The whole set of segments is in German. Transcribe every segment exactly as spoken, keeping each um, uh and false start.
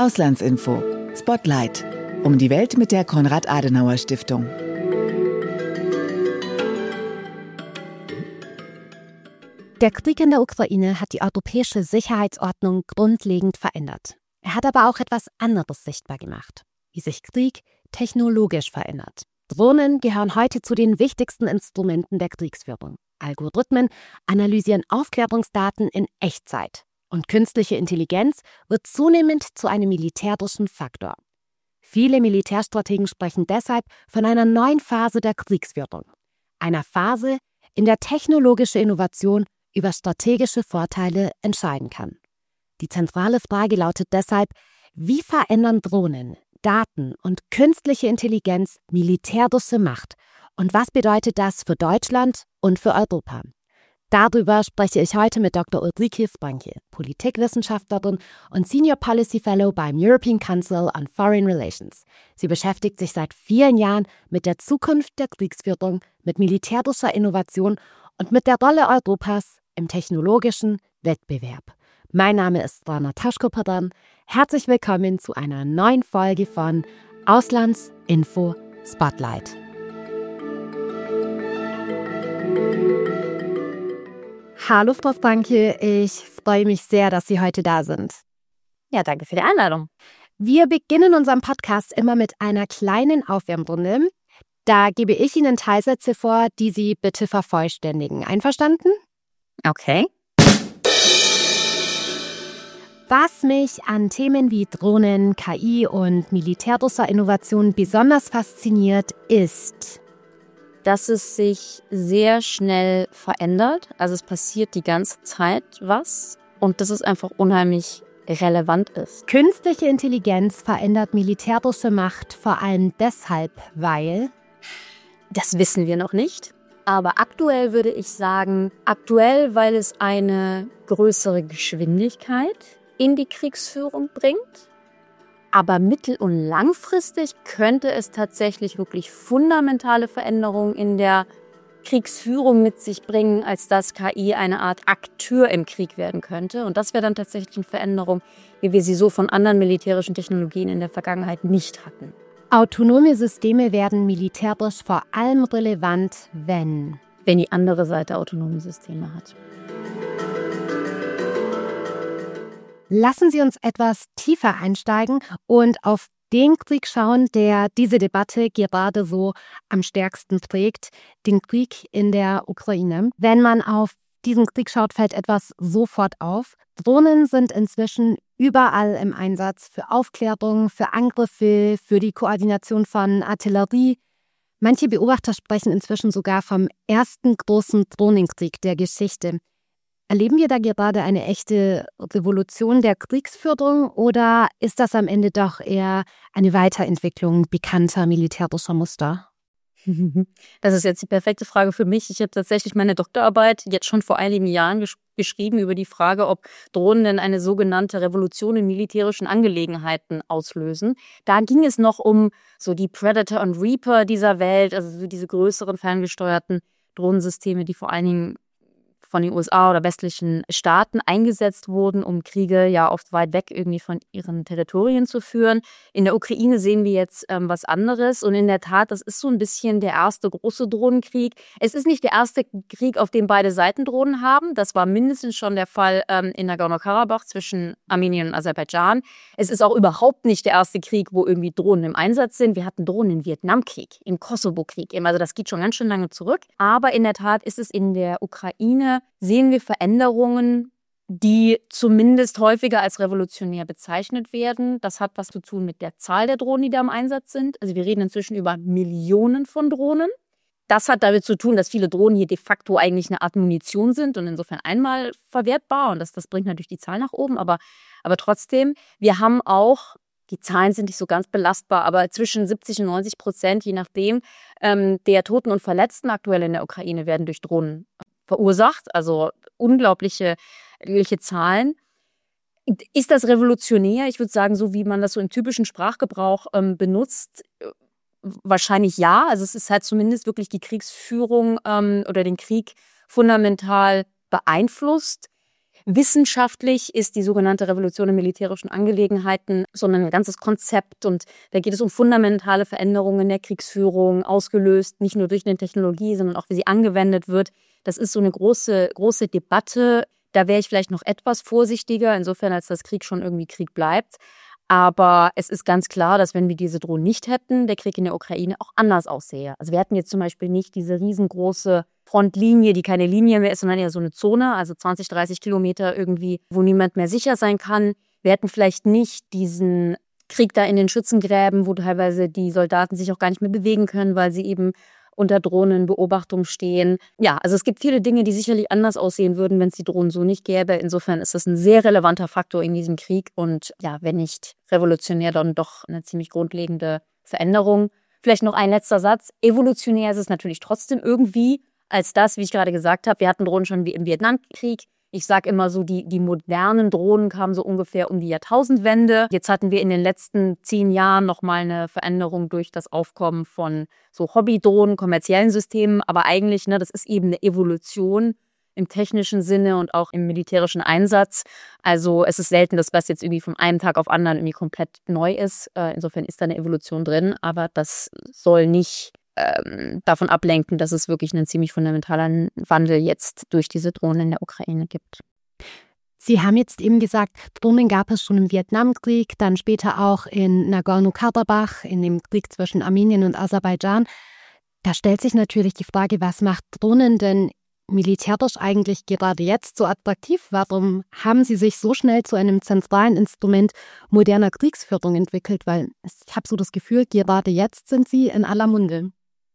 Auslandsinfo. Spotlight. Um die Welt mit der Konrad-Adenauer-Stiftung. Der Krieg in der Ukraine hat die europäische Sicherheitsordnung grundlegend verändert. Er hat aber auch etwas anderes sichtbar gemacht, wie sich Krieg technologisch verändert. Drohnen gehören heute zu den wichtigsten Instrumenten der Kriegsführung. Algorithmen analysieren Aufklärungsdaten in Echtzeit. Und künstliche Intelligenz wird zunehmend zu einem militärischen Faktor. Viele Militärstrategen sprechen deshalb von einer neuen Phase der Kriegsführung. Einer Phase, in der technologische Innovation über strategische Vorteile entscheiden kann. Die zentrale Frage lautet deshalb, wie verändern Drohnen, Daten und künstliche Intelligenz militärische Macht? Und was bedeutet das für Deutschland und für Europa? Darüber spreche ich heute mit Doktor Ulrike Franke, Politikwissenschaftlerin und Senior Policy Fellow beim European Council on Foreign Relations. Sie beschäftigt sich seit vielen Jahren mit der Zukunft der Kriegsführung, mit militärischer Innovation und mit der Rolle Europas im technologischen Wettbewerb. Mein Name ist Rana Taschko-Padan. Herzlich willkommen zu einer neuen Folge von Auslandsinfo Spotlight. Hallo Frau Franke, ich freue mich sehr, dass Sie heute da sind. Ja, danke für die Einladung. Wir beginnen unseren Podcast immer mit einer kleinen Aufwärmrunde. Da gebe ich Ihnen Teilsätze vor, die Sie bitte vervollständigen. Einverstanden? Okay. Was mich an Themen wie Drohnen, K I und militärischer Innovation besonders fasziniert, ist, dass es sich sehr schnell verändert. Also es passiert die ganze Zeit was und dass es einfach unheimlich relevant ist. Künstliche Intelligenz verändert militärische Macht vor allem deshalb, weil... Das wissen wir noch nicht. Aber aktuell würde ich sagen, aktuell, weil es eine größere Geschwindigkeit in die Kriegsführung bringt. Aber mittel- und langfristig könnte es tatsächlich wirklich fundamentale Veränderungen in der Kriegsführung mit sich bringen, als dass K I eine Art Akteur im Krieg werden könnte. Und das wäre dann tatsächlich eine Veränderung, wie wir sie so von anderen militärischen Technologien in der Vergangenheit nicht hatten. Autonome Systeme werden militärisch vor allem relevant, wenn... Wenn die andere Seite autonome Systeme hat. Lassen Sie uns etwas tiefer einsteigen und auf den Krieg schauen, der diese Debatte gerade so am stärksten trägt, den Krieg in der Ukraine. Wenn man auf diesen Krieg schaut, fällt etwas sofort auf. Drohnen sind inzwischen überall im Einsatz für Aufklärung, für Angriffe, für die Koordination von Artillerie. Manche Beobachter sprechen inzwischen sogar vom ersten großen Drohnenkrieg der Geschichte. Erleben wir da gerade eine echte Revolution der Kriegsführung oder ist das am Ende doch eher eine Weiterentwicklung bekannter militärischer Muster? Das ist jetzt die perfekte Frage für mich. Ich habe tatsächlich meine Doktorarbeit jetzt schon vor einigen Jahren gesch- geschrieben über die Frage, ob Drohnen denn eine sogenannte Revolution in militärischen Angelegenheiten auslösen. Da ging es noch um so die Predator und Reaper dieser Welt, also so diese größeren ferngesteuerten Drohnensysteme, die vor allen Dingen von den U S A oder westlichen Staaten eingesetzt wurden, um Kriege ja oft weit weg irgendwie von ihren Territorien zu führen. In der Ukraine sehen wir jetzt ähm, was anderes und in der Tat, das ist so ein bisschen der erste große Drohnenkrieg. Es ist nicht der erste Krieg, auf dem beide Seiten Drohnen haben. Das war mindestens schon der Fall ähm, in Nagorno-Karabach zwischen Armenien und Aserbaidschan. Es ist auch überhaupt nicht der erste Krieg, wo irgendwie Drohnen im Einsatz sind. Wir hatten Drohnen im Vietnamkrieg, im Kosovo-Krieg eben. Also das geht schon ganz schön lange zurück. Aber in der Tat ist es in der Ukraine sehen wir Veränderungen, die zumindest häufiger als revolutionär bezeichnet werden. Das hat was zu tun mit der Zahl der Drohnen, die da im Einsatz sind. Also wir reden inzwischen über Millionen von Drohnen. Das hat damit zu tun, dass viele Drohnen hier de facto eigentlich eine Art Munition sind und insofern einmal verwertbar. Und das, das bringt natürlich die Zahl nach oben. Aber, aber trotzdem, wir haben auch, die Zahlen sind nicht so ganz belastbar, aber zwischen siebzig und neunzig Prozent, je nachdem, ähm, der Toten und Verletzten aktuell in der Ukraine werden durch Drohnen verursacht, also unglaubliche, unglaubliche Zahlen. Ist das revolutionär? Ich würde sagen, so wie man das so im typischen Sprachgebrauch ähm, benutzt, wahrscheinlich ja. Also es ist halt zumindest wirklich die Kriegsführung ähm, oder den Krieg fundamental beeinflusst. wissenschaftlich ist die sogenannte Revolution in militärischen Angelegenheiten, sondern ein ganzes Konzept. Und da geht es um fundamentale Veränderungen der Kriegsführung, ausgelöst nicht nur durch eine Technologie, sondern auch wie sie angewendet wird. Das ist so eine große, große Debatte. Da wäre ich vielleicht noch etwas vorsichtiger, insofern als das Krieg schon irgendwie Krieg bleibt. Aber es ist ganz klar, dass wenn wir diese Drohnen nicht hätten, der Krieg in der Ukraine auch anders aussähe. Also wir hätten jetzt zum Beispiel nicht diese riesengroße Frontlinie, die keine Linie mehr ist, sondern eher so eine Zone, also zwanzig, dreißig Kilometer irgendwie, wo niemand mehr sicher sein kann. Wir hätten vielleicht nicht diesen Krieg da in den Schützengräben, wo teilweise die Soldaten sich auch gar nicht mehr bewegen können, weil sie eben unter Drohnenbeobachtung stehen. Ja, also es gibt viele Dinge, die sicherlich anders aussehen würden, wenn es die Drohnen so nicht gäbe. Insofern ist das ein sehr relevanter Faktor in diesem Krieg und ja, wenn nicht revolutionär, dann doch eine ziemlich grundlegende Veränderung. Vielleicht noch ein letzter Satz. Evolutionär ist es natürlich trotzdem irgendwie als das, wie ich gerade gesagt habe. Wir hatten Drohnen schon wie im Vietnamkrieg. Ich sage immer so, die, die modernen Drohnen kamen so ungefähr um die Jahrtausendwende. Jetzt hatten wir in den letzten zehn Jahren nochmal eine Veränderung durch das Aufkommen von so Hobbydrohnen, kommerziellen Systemen. Aber eigentlich, ne, das ist eben eine Evolution im technischen Sinne und auch im militärischen Einsatz. Also es ist selten, dass was jetzt irgendwie von einem Tag auf anderen irgendwie komplett neu ist. Äh, insofern ist da eine Evolution drin. Aber das soll nicht ähm, davon ablenken, dass es wirklich einen ziemlich fundamentalen Wandel jetzt durch diese Drohnen in der Ukraine gibt. Sie haben jetzt eben gesagt, Drohnen gab es schon im Vietnamkrieg, dann später auch in Nagorno-Karabach, in dem Krieg zwischen Armenien und Aserbaidschan. Da stellt sich natürlich die Frage, was macht Drohnen denn militärisch eigentlich gerade jetzt so attraktiv? Warum haben sie sich so schnell zu einem zentralen Instrument moderner Kriegsführung entwickelt? Weil ich habe so das Gefühl, gerade jetzt sind sie in aller Munde.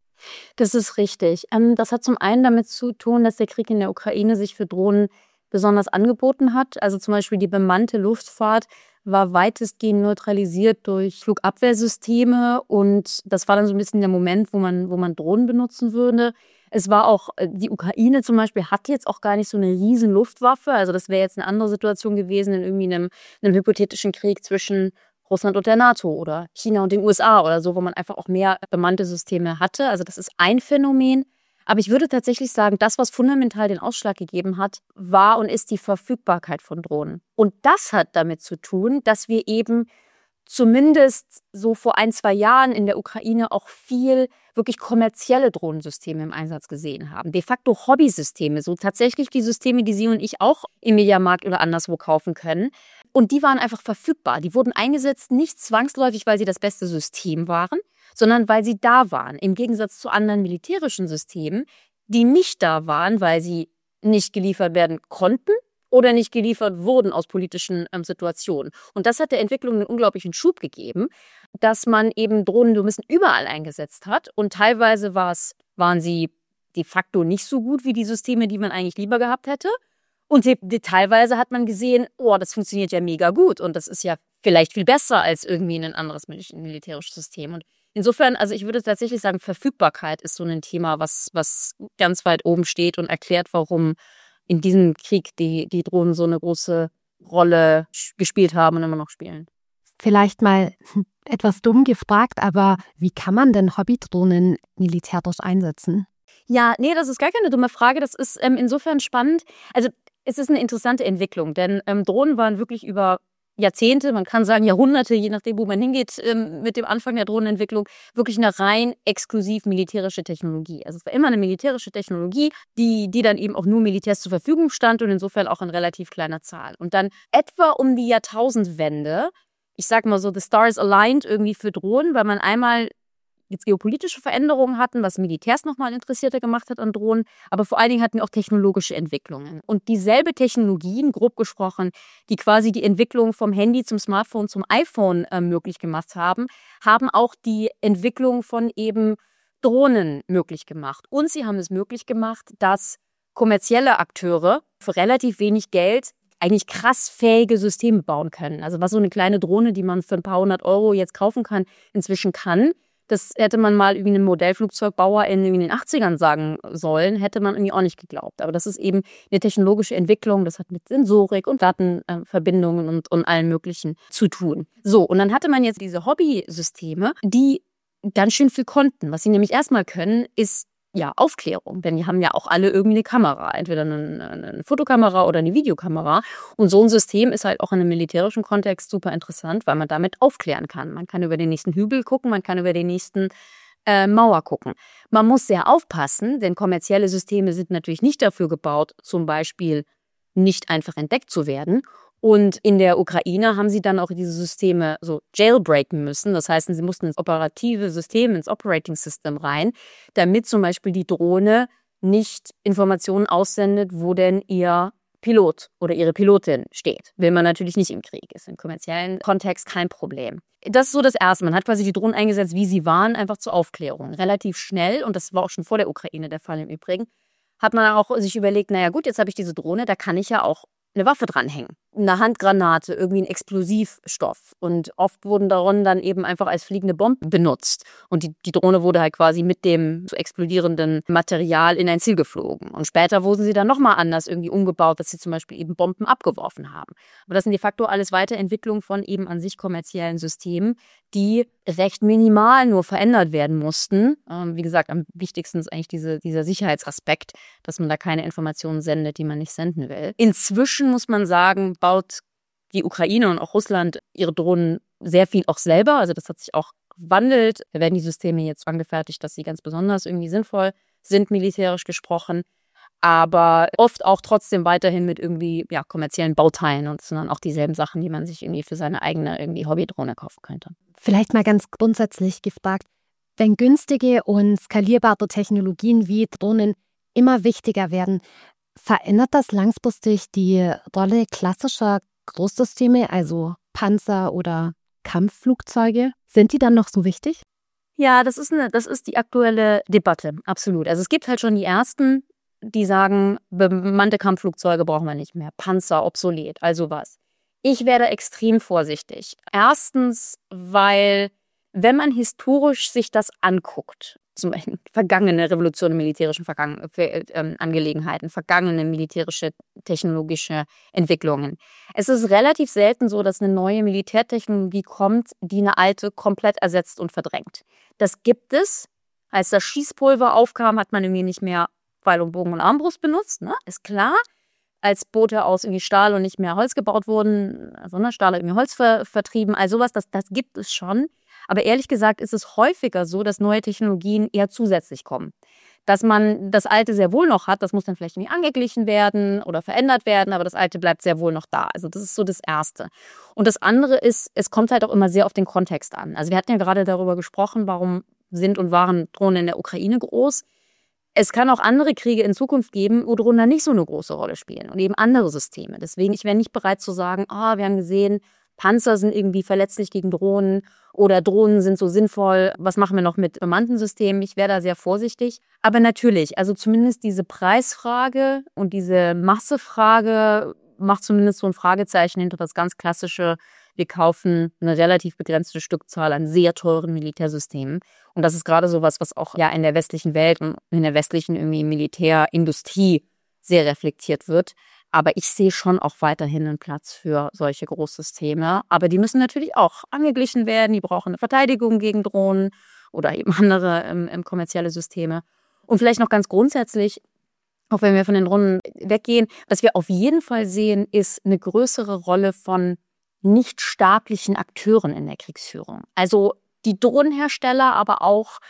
Das ist richtig. Das hat zum einen damit zu tun, dass der Krieg in der Ukraine sich für Drohnen besonders angeboten hat. Also zum Beispiel die bemannte Luftfahrt war weitestgehend neutralisiert durch Flugabwehrsysteme und das war dann so ein bisschen der Moment, wo man, wo man Drohnen benutzen würde. Es war auch, die Ukraine zum Beispiel hat jetzt auch gar nicht so eine riesen Luftwaffe. Also das wäre jetzt eine andere Situation gewesen in irgendwie einem, einem hypothetischen Krieg zwischen Russland und der NATO oder China und den U S A oder so, wo man einfach auch mehr bemannte Systeme hatte. Also das ist ein Phänomen. Aber ich würde tatsächlich sagen, das, was fundamental den Ausschlag gegeben hat, war und ist die Verfügbarkeit von Drohnen. Und das hat damit zu tun, dass wir eben zumindest so vor ein, zwei Jahren in der Ukraine auch viel wirklich kommerzielle Drohnensysteme im Einsatz gesehen haben. De facto Hobbysysteme, so tatsächlich die Systeme, die Sie und ich auch im Mediamarkt oder anderswo kaufen können. Und die waren einfach verfügbar. Die wurden eingesetzt, nicht zwangsläufig, weil sie das beste System waren, sondern weil sie da waren. Im Gegensatz zu anderen militärischen Systemen, die nicht da waren, weil sie nicht geliefert werden konnten oder nicht geliefert wurden aus politischen ähm, Situationen. Und das hat der Entwicklung einen unglaublichen Schub gegeben, dass man eben Drohnen so ein bisschen überall eingesetzt hat. Und teilweise war's, waren sie de facto nicht so gut wie die Systeme, die man eigentlich lieber gehabt hätte. Und die, die, teilweise hat man gesehen, oh, das funktioniert ja mega gut und das ist ja vielleicht viel besser als irgendwie ein anderes militärisches System. Und insofern, also ich würde tatsächlich sagen, Verfügbarkeit ist so ein Thema, was, was ganz weit oben steht und erklärt, warum in diesem Krieg die, die Drohnen so eine große Rolle gespielt haben und immer noch spielen. Vielleicht mal etwas dumm gefragt, aber wie kann man denn Hobbydrohnen militärisch einsetzen? Ja, nee, das ist gar keine dumme Frage. Das ist ähm, insofern spannend. Also es ist eine interessante Entwicklung, denn ähm, Drohnen waren wirklich über Jahrzehnte, man kann sagen Jahrhunderte, je nachdem, wo man hingeht, ähm, mit dem Anfang der Drohnenentwicklung, wirklich eine rein exklusiv militärische Technologie. Also es war immer eine militärische Technologie, die, die dann eben auch nur Militärs zur Verfügung stand und insofern auch in relativ kleiner Zahl. Und dann etwa um die Jahrtausendwende, ich sag mal so, the stars aligned irgendwie für Drohnen, weil man einmal jetzt geopolitische Veränderungen hatten, was Militärs nochmal interessierter gemacht hat an Drohnen, aber vor allen Dingen hatten wir auch technologische Entwicklungen. Und dieselbe Technologien, grob gesprochen, die quasi die Entwicklung vom Handy zum Smartphone zum iPhone äh, möglich gemacht haben, haben auch die Entwicklung von eben Drohnen möglich gemacht. Und sie haben es möglich gemacht, dass kommerzielle Akteure für relativ wenig Geld eigentlich krass fähige Systeme bauen können. Also was so eine kleine Drohne, die man für ein paar hundert Euro jetzt kaufen kann, inzwischen kann. Das hätte man mal irgendwie einem Modellflugzeugbauer in den achtzigern sagen sollen, hätte man irgendwie auch nicht geglaubt. Aber das ist eben eine technologische Entwicklung, das hat mit Sensorik und Datenverbindungen und, und allem Möglichen zu tun. So, und dann hatte man jetzt diese Hobbysysteme, die ganz schön viel konnten. Was sie nämlich erstmal können, ist ja, Aufklärung. Denn die haben ja auch alle irgendwie eine Kamera, entweder eine, eine Fotokamera oder eine Videokamera. Und so ein System ist halt auch in einem militärischen Kontext super interessant, weil man damit aufklären kann. Man kann über den nächsten Hügel gucken, man kann über den nächsten äh, Mauer gucken. Man muss sehr aufpassen, denn kommerzielle Systeme sind natürlich nicht dafür gebaut, zum Beispiel nicht einfach entdeckt zu werden. Und in der Ukraine haben sie dann auch diese Systeme so jailbreaken müssen. Das heißt, sie mussten ins operative System, ins Operating System rein, damit zum Beispiel die Drohne nicht Informationen aussendet, wo denn ihr Pilot oder ihre Pilotin steht. Will man natürlich nicht im Krieg. Ist im kommerziellen Kontext kein Problem. Das ist so das Erste. Man hat quasi die Drohnen eingesetzt, wie sie waren, einfach zur Aufklärung. Relativ schnell, und das war auch schon vor der Ukraine der Fall im Übrigen, hat man auch sich überlegt, naja gut, jetzt habe ich diese Drohne, da kann ich ja auch eine Waffe dranhängen. Eine Handgranate, irgendwie ein Explosivstoff. Und oft wurden Drohnen dann eben einfach als fliegende Bomben benutzt. Und die, die Drohne wurde halt quasi mit dem zu explodierenden Material in ein Ziel geflogen. Und später wurden sie dann nochmal anders irgendwie umgebaut, dass sie zum Beispiel eben Bomben abgeworfen haben. Aber das sind de facto alles Weiterentwicklungen von eben an sich kommerziellen Systemen, die recht minimal nur verändert werden mussten. Ähm, wie gesagt, am wichtigsten ist eigentlich diese, dieser Sicherheitsaspekt, dass man da keine Informationen sendet, die man nicht senden will. Inzwischen muss man sagen, baut die Ukraine und auch Russland ihre Drohnen sehr viel auch selber. Also das hat sich auch gewandelt. Da werden die Systeme jetzt angefertigt, dass sie ganz besonders irgendwie sinnvoll sind, militärisch gesprochen. Aber oft auch trotzdem weiterhin mit irgendwie ja, kommerziellen Bauteilen und sondern auch dieselben Sachen, die man sich irgendwie für seine eigene irgendwie Hobbydrohne kaufen könnte. Vielleicht mal ganz grundsätzlich gefragt, wenn günstige und skalierbare Technologien wie Drohnen immer wichtiger werden, verändert das langfristig die Rolle klassischer Großsysteme, also Panzer oder Kampfflugzeuge? Sind die dann noch so wichtig? Ja, das ist, eine, das ist die aktuelle Debatte, absolut. Also es gibt halt schon die ersten, die sagen, bemannte Kampfflugzeuge brauchen wir nicht mehr, Panzer obsolet, also was. Ich werde extrem vorsichtig. Erstens, weil wenn man historisch sich das anguckt, zum Beispiel vergangene Revolutionen, militärischen Vergangen- äh, äh, Angelegenheiten, vergangene militärische, technologische Entwicklungen. Es ist relativ selten so, dass eine neue Militärtechnologie kommt, die eine alte komplett ersetzt und verdrängt. Das gibt es. Als das Schießpulver aufkam, hat man irgendwie nicht mehr Pfeil und Bogen und Armbrust benutzt, ne? Ist klar. Als Boote aus irgendwie Stahl und nicht mehr Holz gebaut wurden, sondern Stahl irgendwie Holz ver- vertrieben, all sowas, das, das gibt es schon. Aber ehrlich gesagt ist es häufiger so, dass neue Technologien eher zusätzlich kommen. Dass man das Alte sehr wohl noch hat, das muss dann vielleicht irgendwie angeglichen werden oder verändert werden, aber das Alte bleibt sehr wohl noch da. Also das ist so das Erste. Und das andere ist, es kommt halt auch immer sehr auf den Kontext an. Also wir hatten ja gerade darüber gesprochen, warum sind und waren Drohnen in der Ukraine groß. Es kann auch andere Kriege in Zukunft geben, wo Drohnen dann nicht so eine große Rolle spielen und eben andere Systeme. Deswegen, ich wäre nicht bereit zu sagen, ah, wir haben gesehen, Panzer sind irgendwie verletzlich gegen Drohnen oder Drohnen sind so sinnvoll. Was machen wir noch mit bemannten Systemen? Ich wäre da sehr vorsichtig. Aber natürlich, also zumindest diese Preisfrage und diese Massefrage macht zumindest so ein Fragezeichen hinter das ganz klassische, wir kaufen eine relativ begrenzte Stückzahl an sehr teuren Militärsystemen. Und das ist gerade sowas, was auch ja in der westlichen Welt und in der westlichen irgendwie Militärindustrie sehr reflektiert wird. Aber ich sehe schon auch weiterhin einen Platz für solche Großsysteme. Aber die müssen natürlich auch angeglichen werden. Die brauchen eine Verteidigung gegen Drohnen oder eben andere ähm, ähm, kommerzielle Systeme. Und vielleicht noch ganz grundsätzlich, auch wenn wir von den Drohnen weggehen, was wir auf jeden Fall sehen, ist eine größere Rolle von nichtstaatlichen Akteuren in der Kriegsführung. Also die Drohnenhersteller, aber auch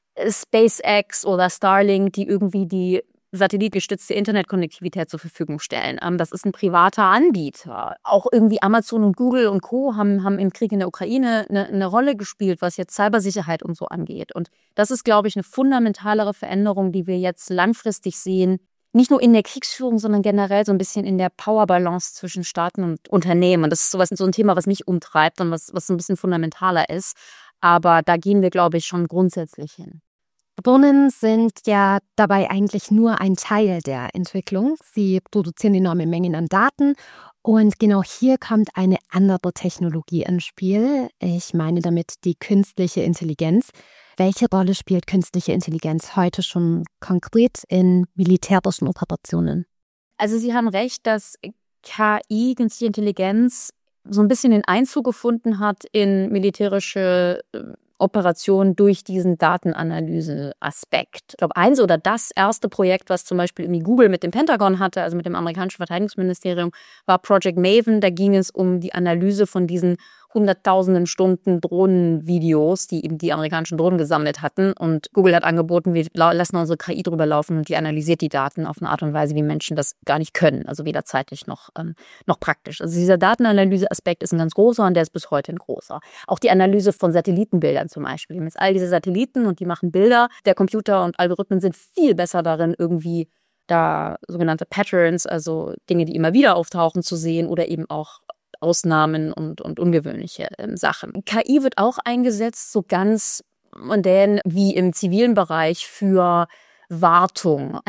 SpaceX oder Starlink, die irgendwie die satellitgestützte Internetkonnektivität zur Verfügung stellen. Das ist ein privater Anbieter. Auch irgendwie Amazon und Google und Co. haben, haben im Krieg in der Ukraine eine, eine Rolle gespielt, was jetzt Cybersicherheit und so angeht. Und das ist, glaube ich, eine fundamentalere Veränderung, die wir jetzt langfristig sehen. Nicht nur in der Kriegsführung, sondern generell so ein bisschen in der Powerbalance zwischen Staaten und Unternehmen. Und das ist sowas, so ein Thema, was mich umtreibt und was, was ein bisschen fundamentaler ist. Aber da gehen wir, glaube ich, schon grundsätzlich hin. Drohnen sind ja dabei eigentlich nur ein Teil der Entwicklung. Sie produzieren enorme Mengen an Daten und genau hier kommt eine andere Technologie ins Spiel. Ich meine damit die künstliche Intelligenz. Welche Rolle spielt künstliche Intelligenz heute schon konkret in militärischen Operationen? Also Sie haben recht, dass K I, künstliche Intelligenz, so ein bisschen den Einzug gefunden hat in militärische Operation durch diesen Datenanalyse-Aspekt. Ich glaube, eins oder das erste Projekt, was zum Beispiel irgendwie Google mit dem Pentagon hatte, also mit dem amerikanischen Verteidigungsministerium, war Project Maven. Da ging es um die Analyse von diesen hunderttausenden Stunden Drohnenvideos, die eben die amerikanischen Drohnen gesammelt hatten. Und Google hat angeboten, wir lassen unsere K I drüber laufen und die analysiert die Daten auf eine Art und Weise, wie Menschen das gar nicht können. Also weder zeitlich noch, ähm, noch praktisch. Also dieser Datenanalyse-Aspekt ist ein ganz großer und der ist bis heute ein großer. Auch die Analyse von Satellitenbildern zum Beispiel. Wir haben jetzt all diese Satelliten und die machen Bilder. Der Computer und Algorithmen sind viel besser darin, irgendwie da sogenannte Patterns, also Dinge, die immer wieder auftauchen, zu sehen oder eben auch Ausnahmen und, und ungewöhnliche ähm, Sachen. K I wird auch eingesetzt, so ganz mondän wie im zivilen Bereich für Wartung,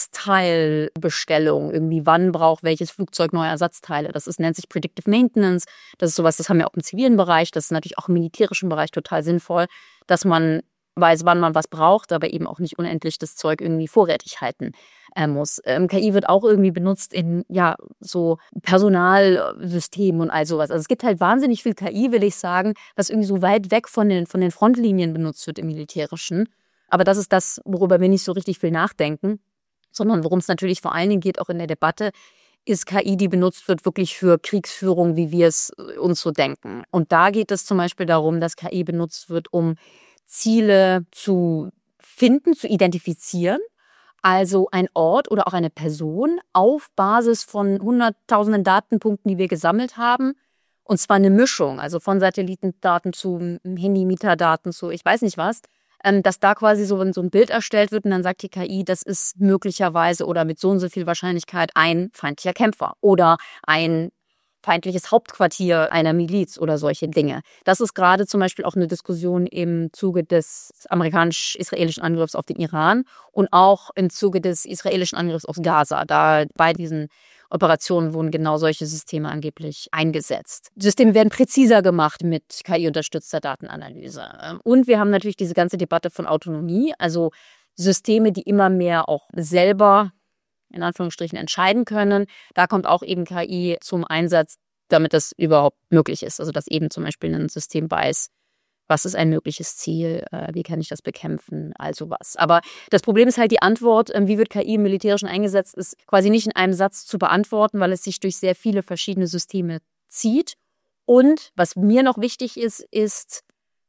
Ersatzteilbestellung, irgendwie wann braucht welches Flugzeug neue Ersatzteile. Das ist, nennt sich Predictive Maintenance. Das ist sowas, das haben wir auch im zivilen Bereich. Das ist natürlich auch im militärischen Bereich total sinnvoll, dass man weiß, wann man was braucht, aber eben auch nicht unendlich das Zeug irgendwie vorrätig halten äh, muss. Ähm, K I wird auch irgendwie benutzt in ja so Personalsystemen und all sowas. Also es gibt halt wahnsinnig viel K I, will ich sagen, was irgendwie so weit weg von den, von den Frontlinien benutzt wird im Militärischen. Aber das ist das, worüber wir nicht so richtig viel nachdenken, sondern worum es natürlich vor allen Dingen geht, auch in der Debatte, ist K I, die benutzt wird wirklich für Kriegsführung, wie wir es uns so denken. Und da geht es zum Beispiel darum, dass K I benutzt wird, um Ziele zu finden, zu identifizieren. Also ein Ort oder auch eine Person auf Basis von hunderttausenden Datenpunkten, die wir gesammelt haben. Und zwar eine Mischung, also von Satellitendaten zu Handy-Metadaten zu ich weiß nicht was. Dass da quasi so ein, so ein Bild erstellt wird und dann sagt die K I, das ist möglicherweise oder mit so und so viel Wahrscheinlichkeit ein feindlicher Kämpfer oder ein feindliches Hauptquartier einer Miliz oder solche Dinge. Das ist gerade zum Beispiel auch eine Diskussion im Zuge des amerikanisch-israelischen Angriffs auf den Iran und auch im Zuge des israelischen Angriffs auf Gaza. Da bei diesen Operationen wurden genau solche Systeme angeblich eingesetzt. Die Systeme werden präziser gemacht mit K I-unterstützter Datenanalyse. Und wir haben natürlich diese ganze Debatte von Autonomie, also Systeme, die immer mehr auch selber in Anführungsstrichen entscheiden können. Da kommt auch eben K I zum Einsatz, damit das überhaupt möglich ist. Also dass eben zum Beispiel ein System weiß, was ist ein mögliches Ziel, äh, wie kann ich das bekämpfen, also was. Aber das Problem ist halt die Antwort, äh, wie wird K I im Militärischen eingesetzt, ist quasi nicht in einem Satz zu beantworten, weil es sich durch sehr viele verschiedene Systeme zieht. Und was mir noch wichtig ist, ist,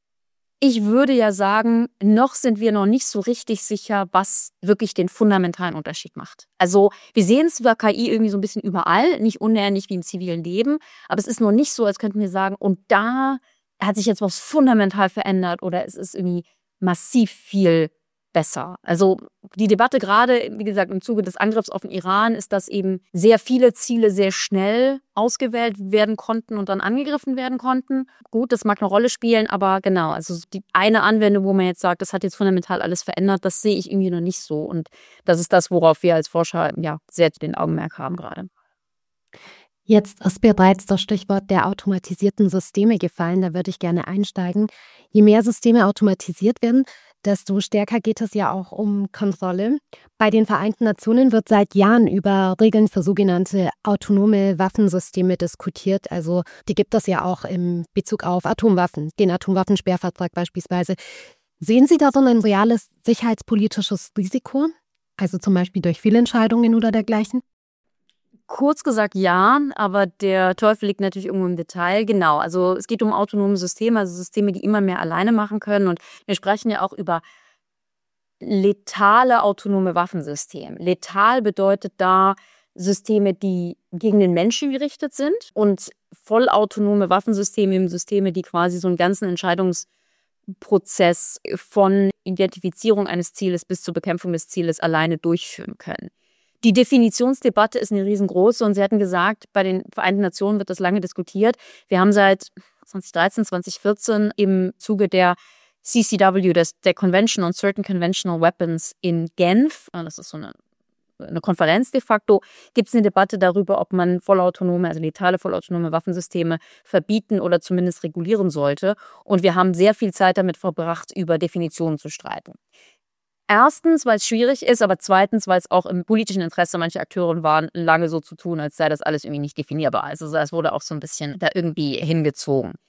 ich würde ja sagen, noch sind wir noch nicht so richtig sicher, was wirklich den fundamentalen Unterschied macht. Also wir sehen zwar K I irgendwie so ein bisschen überall, nicht unnäherlich wie im zivilen Leben, aber es ist noch nicht so, als könnten wir sagen, und da hat sich jetzt was fundamental verändert oder es ist irgendwie massiv viel besser. Also die Debatte gerade, wie gesagt, im Zuge des Angriffs auf den Iran ist, dass eben sehr viele Ziele sehr schnell ausgewählt werden konnten und dann angegriffen werden konnten. Gut, das mag eine Rolle spielen, aber genau, also die eine Anwendung, wo man jetzt sagt, das hat jetzt fundamental alles verändert, das sehe ich irgendwie noch nicht so. Und das ist das, worauf wir als Forscher ja sehr den Augenmerk haben gerade. Jetzt ist bereits das Stichwort der automatisierten Systeme gefallen, da würde ich gerne einsteigen. Je mehr Systeme automatisiert werden, desto stärker geht es ja auch um Kontrolle. Bei den Vereinten Nationen wird seit Jahren über Regeln für sogenannte autonome Waffensysteme diskutiert. Also die gibt es ja auch im Bezug auf Atomwaffen, den Atomwaffensperrvertrag beispielsweise. Sehen Sie darin ein reales sicherheitspolitisches Risiko? Also zum Beispiel durch Fehlentscheidungen oder dergleichen? Kurz gesagt ja, aber der Teufel liegt natürlich irgendwo im Detail. Genau, also es geht um autonome Systeme, also Systeme, die immer mehr alleine machen können. Und wir sprechen ja auch über letale autonome Waffensysteme. Letal bedeutet da Systeme, die gegen den Menschen gerichtet sind und vollautonome Waffensysteme, eben Systeme, die quasi so einen ganzen Entscheidungsprozess von Identifizierung eines Zieles bis zur Bekämpfung des Zieles alleine durchführen können. Die Definitionsdebatte ist eine riesengroße und Sie hatten gesagt, bei den Vereinten Nationen wird das lange diskutiert. Wir haben seit zwanzig dreizehn, zwanzig vierzehn im Zuge der C C W, des, der Convention on Certain Conventional Weapons in Genf, das ist so eine, eine Konferenz de facto, gibt es eine Debatte darüber, ob man vollautonome, also letale vollautonome Waffensysteme verbieten oder zumindest regulieren sollte. Und wir haben sehr viel Zeit damit verbracht, über Definitionen zu streiten. Erstens, weil es schwierig ist, aber zweitens, weil es auch im politischen Interesse mancher Akteure war, lange so zu tun, als sei das alles irgendwie nicht definierbar. Also es wurde auch so ein bisschen da irgendwie hingezogen.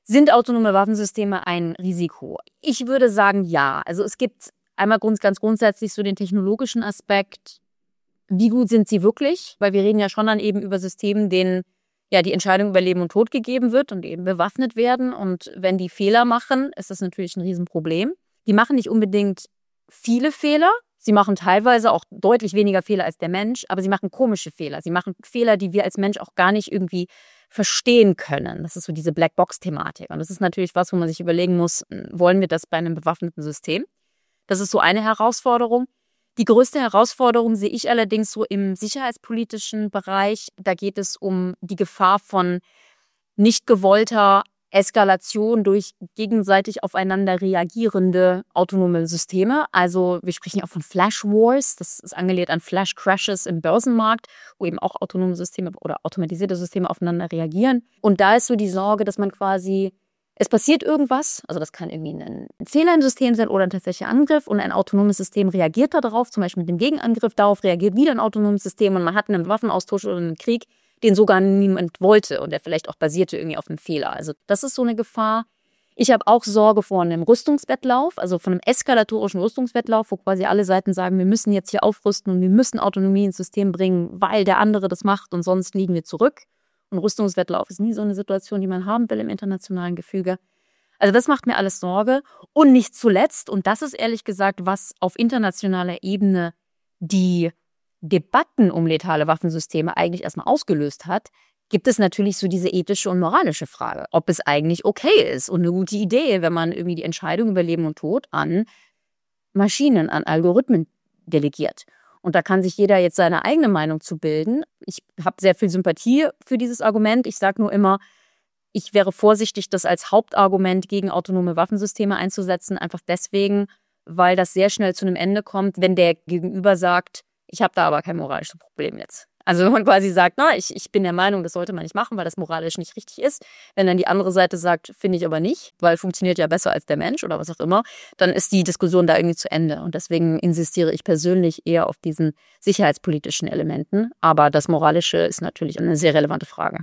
Sind autonome Waffensysteme ein Risiko? Ich würde sagen, ja. Also es gibt einmal ganz grundsätzlich so den technologischen Aspekt. Wie gut sind sie wirklich? Weil wir reden ja schon dann eben über Systeme, denen ja die Entscheidung über Leben und Tod gegeben wird und eben bewaffnet werden. Und wenn die Fehler machen, ist das natürlich ein Riesenproblem. Die machen nicht unbedingt viele Fehler. Sie machen teilweise auch deutlich weniger Fehler als der Mensch, aber sie machen komische Fehler. Sie machen Fehler, die wir als Mensch auch gar nicht irgendwie verstehen können. Das ist so diese Blackbox-Thematik. Und das ist natürlich was, wo man sich überlegen muss, wollen wir das bei einem bewaffneten System? Das ist so eine Herausforderung. Die größte Herausforderung sehe ich allerdings so im sicherheitspolitischen Bereich. Da geht es um die Gefahr von nicht gewollter Eskalation durch gegenseitig aufeinander reagierende autonome Systeme. Also wir sprechen auch von Flash Wars. Das ist angelehnt an Flash Crashes im Börsenmarkt, wo eben auch autonome Systeme oder automatisierte Systeme aufeinander reagieren. Und da ist so die Sorge, dass man quasi es passiert irgendwas, also das kann irgendwie ein Fehler im System sein oder ein tatsächlicher Angriff und ein autonomes System reagiert darauf, zum Beispiel mit dem Gegenangriff, darauf reagiert wieder ein autonomes System und man hat einen Waffenaustausch oder einen Krieg, den sogar niemand wollte und der vielleicht auch basierte irgendwie auf einem Fehler. Also das ist so eine Gefahr. Ich habe auch Sorge vor einem Rüstungswettlauf, also von einem eskalatorischen Rüstungswettlauf, wo quasi alle Seiten sagen, wir müssen jetzt hier aufrüsten und wir müssen Autonomie ins System bringen, weil der andere das macht und sonst liegen wir zurück. Und Rüstungswettlauf ist nie so eine Situation, die man haben will im internationalen Gefüge. Also das macht mir alles Sorge. Und nicht zuletzt, und das ist ehrlich gesagt, was auf internationaler Ebene die Debatten um letale Waffensysteme eigentlich erstmal ausgelöst hat, gibt es natürlich so diese ethische und moralische Frage, ob es eigentlich okay ist und eine gute Idee, wenn man irgendwie die Entscheidung über Leben und Tod an Maschinen, an Algorithmen delegiert. Und da kann sich jeder jetzt seine eigene Meinung zu bilden. Ich habe sehr viel Sympathie für dieses Argument. Ich sage nur immer, ich wäre vorsichtig, das als Hauptargument gegen autonome Waffensysteme einzusetzen. Einfach deswegen, weil das sehr schnell zu einem Ende kommt, wenn der Gegenüber sagt, ich habe da aber kein moralisches Problem jetzt. Also wenn man quasi sagt, na, ich, ich bin der Meinung, das sollte man nicht machen, weil das moralisch nicht richtig ist. Wenn dann die andere Seite sagt, finde ich aber nicht, weil funktioniert ja besser als der Mensch oder was auch immer, dann ist die Diskussion da irgendwie zu Ende. Und deswegen insistiere ich persönlich eher auf diesen sicherheitspolitischen Elementen. Aber das Moralische ist natürlich eine sehr relevante Frage.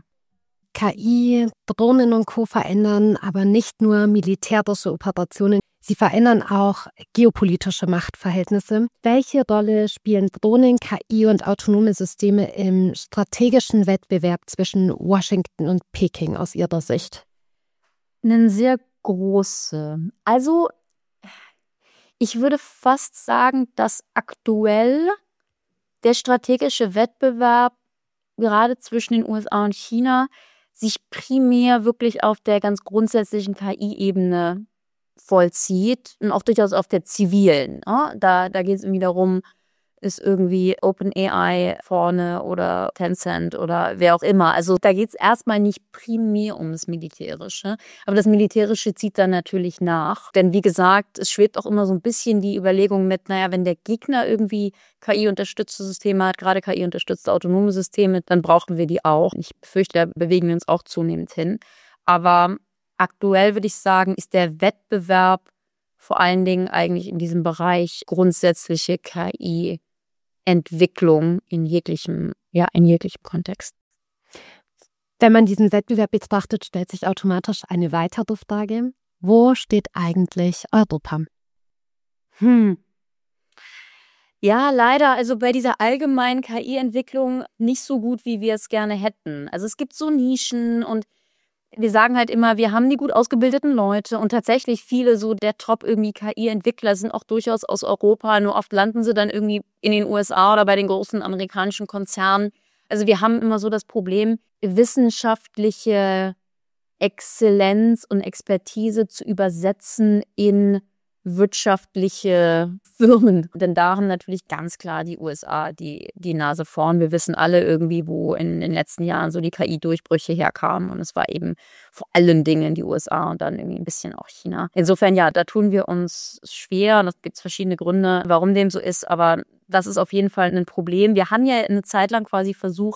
K I, Drohnen und Co. verändern aber nicht nur militärische Operationen, sie verändern auch geopolitische Machtverhältnisse. Welche Rolle spielen Drohnen, K I und autonome Systeme im strategischen Wettbewerb zwischen Washington und Peking aus Ihrer Sicht? Eine sehr große. Also ich würde fast sagen, dass aktuell der strategische Wettbewerb gerade zwischen den U S A und China sich primär wirklich auf der ganz grundsätzlichen K I-Ebene vollzieht und auch durchaus auf der zivilen. Ja? Da, da geht es irgendwie darum, ist irgendwie OpenAI vorne oder Tencent oder wer auch immer. Also da geht es erstmal nicht primär um das Militärische. Aber das Militärische zieht dann natürlich nach. Denn wie gesagt, es schwebt auch immer so ein bisschen die Überlegung mit, naja, wenn der Gegner irgendwie K I-unterstützte Systeme hat, gerade K I-unterstützte autonome Systeme, dann brauchen wir die auch. Ich befürchte, da bewegen wir uns auch zunehmend hin. Aber aktuell würde ich sagen, ist der Wettbewerb vor allen Dingen eigentlich in diesem Bereich grundsätzliche K I Entwicklung in jeglichem, ja, in jeglichem Kontext. Wenn man diesen Wettbewerb betrachtet, stellt sich automatisch eine weitere Frage. Wo steht eigentlich Europa? Hm. Ja, leider, also bei dieser allgemeinen K I-Entwicklung nicht so gut, wie wir es gerne hätten. Also es gibt so Nischen und wir sagen halt immer, wir haben die gut ausgebildeten Leute und tatsächlich viele so der Top irgendwie K I-Entwickler sind auch durchaus aus Europa, nur oft landen sie dann irgendwie in den U S A oder bei den großen amerikanischen Konzernen. Also wir haben immer so das Problem, wissenschaftliche Exzellenz und Expertise zu übersetzen in wirtschaftliche Firmen. Denn da haben natürlich ganz klar die U S A die, die Nase vorn. Wir wissen alle irgendwie, wo in den letzten Jahren so die K I-Durchbrüche herkamen. Und es war eben vor allen Dingen die U S A und dann irgendwie ein bisschen auch China. Insofern, ja, da tun wir uns schwer. Und es gibt verschiedene Gründe, warum dem so ist. Aber das ist auf jeden Fall ein Problem. Wir haben ja eine Zeit lang quasi versucht,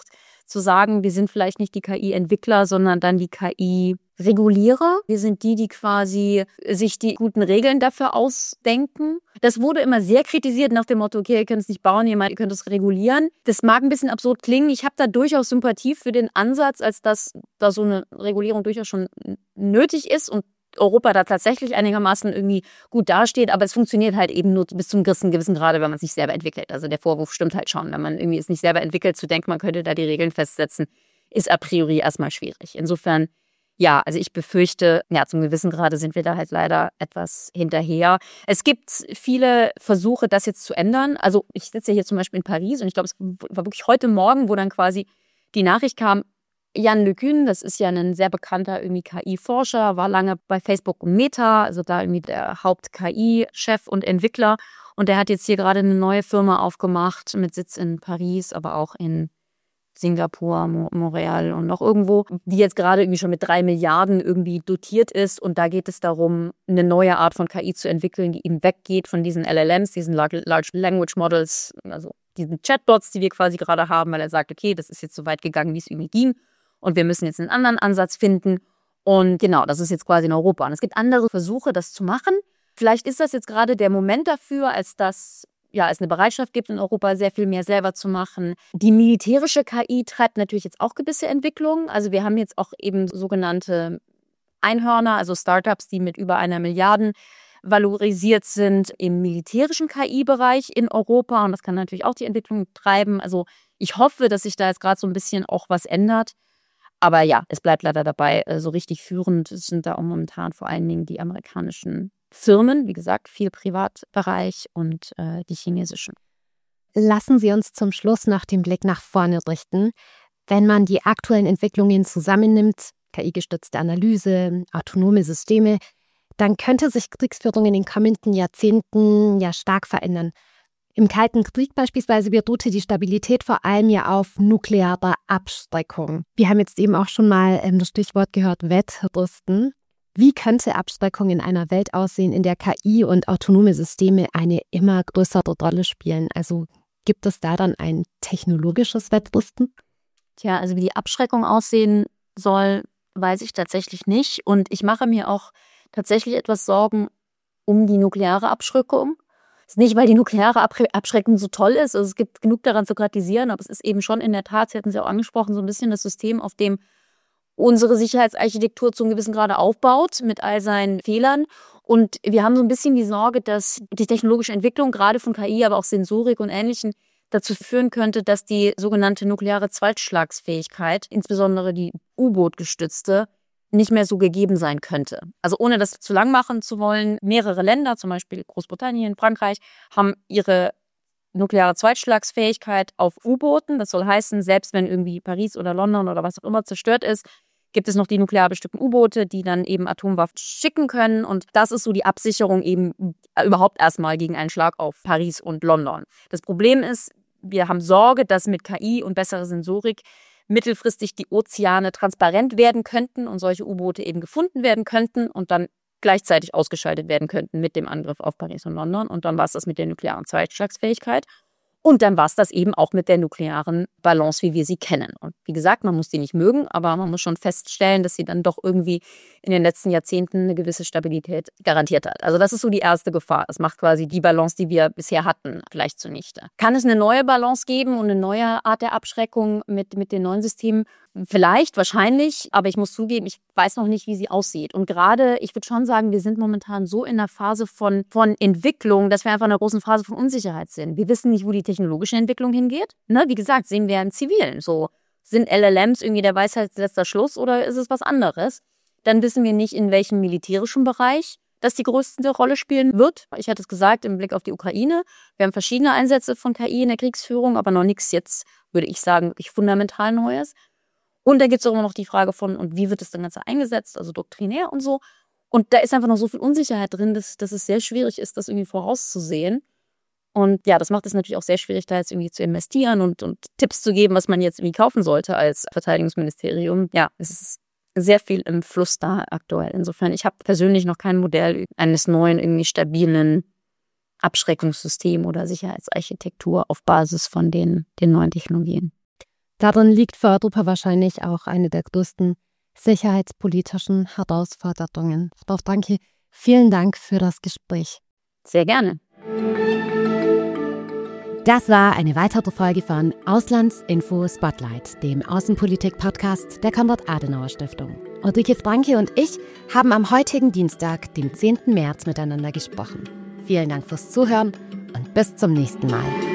zu sagen, wir sind vielleicht nicht die K I-Entwickler, sondern dann die K I-Regulierer. Wir sind die, die quasi sich die guten Regeln dafür ausdenken. Das wurde immer sehr kritisiert nach dem Motto, okay, ihr könnt es nicht bauen, ihr könnt es regulieren. Das mag ein bisschen absurd klingen. Ich habe da durchaus Sympathie für den Ansatz, als dass da so eine Regulierung durchaus schon nötig ist und Europa da tatsächlich einigermaßen irgendwie gut dasteht, aber es funktioniert halt eben nur bis zum gewissen Grade, wenn man es nicht selber entwickelt. Also der Vorwurf stimmt halt schon, wenn man irgendwie es nicht selber entwickelt, zu denken, man könnte da die Regeln festsetzen, ist a priori erstmal schwierig. Insofern, ja, also ich befürchte, ja, zum gewissen Grade sind wir da halt leider etwas hinterher. Es gibt viele Versuche, das jetzt zu ändern. Also ich sitze hier zum Beispiel in Paris und ich glaube, es war wirklich heute Morgen, wo dann quasi die Nachricht kam, Yann LeCun, das ist ja ein sehr bekannter irgendwie K I-Forscher, war lange bei Facebook und Meta, also da irgendwie der Haupt-K I-Chef und Entwickler. Und der hat jetzt hier gerade eine neue Firma aufgemacht mit Sitz in Paris, aber auch in Singapur, Montreal und noch irgendwo, die jetzt gerade irgendwie schon mit drei Milliarden irgendwie dotiert ist. Und da geht es darum, eine neue Art von K I zu entwickeln, die eben weggeht von diesen L L Ms, diesen Large Language Models, also diesen Chatbots, die wir quasi gerade haben, weil er sagt, okay, das ist jetzt so weit gegangen, wie es irgendwie ging. Und wir müssen jetzt einen anderen Ansatz finden. Und genau, das ist jetzt quasi in Europa. Und es gibt andere Versuche, das zu machen. Vielleicht ist das jetzt gerade der Moment dafür, als dass ja, es eine Bereitschaft gibt, in Europa sehr viel mehr selber zu machen. Die militärische K I treibt natürlich jetzt auch gewisse Entwicklungen. Also wir haben jetzt auch eben sogenannte Einhörner, also Startups, die mit über einer Milliarde valorisiert sind im militärischen K I-Bereich in Europa. Und das kann natürlich auch die Entwicklung treiben. Also ich hoffe, dass sich da jetzt gerade so ein bisschen auch was ändert. Aber ja, es bleibt leider dabei, so richtig führend sind da auch momentan vor allen Dingen die amerikanischen Firmen, wie gesagt, viel Privatbereich und äh, die chinesischen. Lassen Sie uns zum Schluss noch den Blick nach vorne richten. Wenn man die aktuellen Entwicklungen zusammennimmt, K I-gestützte Analyse, autonome Systeme, dann könnte sich Kriegsführung in den kommenden Jahrzehnten ja stark verändern. Im Kalten Krieg beispielsweise beruhte die Stabilität vor allem ja auf nuklearer Abschreckung. Wir haben jetzt eben auch schon mal das Stichwort gehört, Wettrüsten. Wie könnte Abschreckung in einer Welt aussehen, in der K I und autonome Systeme eine immer größere Rolle spielen? Also gibt es da dann ein technologisches Wettrüsten? Tja, also wie die Abschreckung aussehen soll, weiß ich tatsächlich nicht. Und ich mache mir auch tatsächlich etwas Sorgen um die nukleare Abschreckung. Es ist nicht, weil die nukleare Abschreckung so toll ist. Also es gibt genug daran zu kritisieren, aber es ist eben schon in der Tat, Sie hatten es ja auch angesprochen, so ein bisschen das System, auf dem unsere Sicherheitsarchitektur zu einem gewissen Grade aufbaut, mit all seinen Fehlern. Und wir haben so ein bisschen die Sorge, dass die technologische Entwicklung, gerade von K I, aber auch Sensorik und Ähnlichem, dazu führen könnte, dass die sogenannte nukleare Zweitschlagsfähigkeit, insbesondere die U-Boot-gestützte, nicht mehr so gegeben sein könnte. Also ohne das zu lang machen zu wollen, mehrere Länder, zum Beispiel Großbritannien, Frankreich, haben ihre nukleare Zweitschlagsfähigkeit auf U-Booten. Das soll heißen, selbst wenn irgendwie Paris oder London oder was auch immer zerstört ist, gibt es noch die nuklear bestückten U-Boote, die dann eben Atomwaffen schicken können. Und das ist so die Absicherung eben überhaupt erstmal gegen einen Schlag auf Paris und London. Das Problem ist, wir haben Sorge, dass mit K I und besserer Sensorik mittelfristig die Ozeane transparent werden könnten und solche U-Boote eben gefunden werden könnten und dann gleichzeitig ausgeschaltet werden könnten mit dem Angriff auf Paris und London. Und dann war es das mit der nuklearen Zweitschlagsfähigkeit. Und dann war es das eben auch mit der nuklearen Balance, wie wir sie kennen. Und wie gesagt, man muss die nicht mögen, aber man muss schon feststellen, dass sie dann doch irgendwie in den letzten Jahrzehnten eine gewisse Stabilität garantiert hat. Also das ist so die erste Gefahr. Das macht quasi die Balance, die wir bisher hatten, vielleicht zunichte. Kann es eine neue Balance geben und eine neue Art der Abschreckung mit, mit den neuen Systemen? Vielleicht, wahrscheinlich, aber ich muss zugeben, ich weiß noch nicht, wie sie aussieht. Und gerade, ich würde schon sagen, wir sind momentan so in einer Phase von, von Entwicklung, dass wir einfach in einer großen Phase von Unsicherheit sind. Wir wissen nicht, wo die technologische Entwicklung hingeht. Ne? Wie gesagt, sehen wir im Zivilen. So, sind L L Ms irgendwie der Weisheit letzter Schluss oder ist es was anderes? Dann wissen wir nicht, in welchem militärischen Bereich das die größte Rolle spielen wird. Ich hatte es gesagt, im Blick auf die Ukraine. Wir haben verschiedene Einsätze von K I in der Kriegsführung, aber noch nichts jetzt, würde ich sagen, wirklich fundamental Neues. Und da gibt es auch immer noch die Frage von, und wie wird das dann Ganze eingesetzt, also doktrinär und so. Und da ist einfach noch so viel Unsicherheit drin, dass, dass es sehr schwierig ist, das irgendwie vorauszusehen. Und ja, das macht es natürlich auch sehr schwierig, da jetzt irgendwie zu investieren und, und Tipps zu geben, was man jetzt irgendwie kaufen sollte als Verteidigungsministerium. Ja, es ist sehr viel im Fluss da aktuell. Insofern, ich habe persönlich noch kein Modell eines neuen, irgendwie stabilen Abschreckungssystems oder Sicherheitsarchitektur auf Basis von den, den neuen Technologien. Darin liegt für Europa wahrscheinlich auch eine der größten sicherheitspolitischen Herausforderungen. Frau Franke, vielen Dank für das Gespräch. Sehr gerne. Das war eine weitere Folge von Auslandsinfo Spotlight, dem Außenpolitik-Podcast der Konrad-Adenauer-Stiftung. Ulrike Franke und ich haben am heutigen Dienstag, dem zehnten März, miteinander gesprochen. Vielen Dank fürs Zuhören und bis zum nächsten Mal.